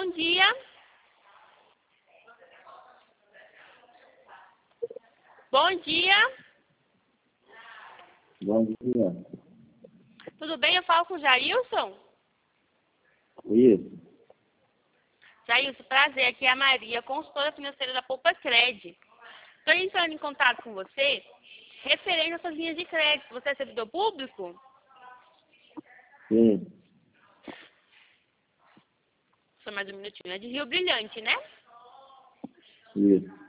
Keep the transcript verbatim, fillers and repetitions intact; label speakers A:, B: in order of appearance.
A: bom dia. Bom dia.
B: Bom dia.
A: Tudo bem? Eu falo com o Jailson?
B: Isso.
A: Jailson, prazer. Aqui é a Maria, consultora financeira da Poupa Cred. Estou entrando em contato com você referente às suas linhas de crédito. Você é servidor público?
B: Sim.
A: Só mais um minutinho. É de Rio Brilhante, né?
B: Isso.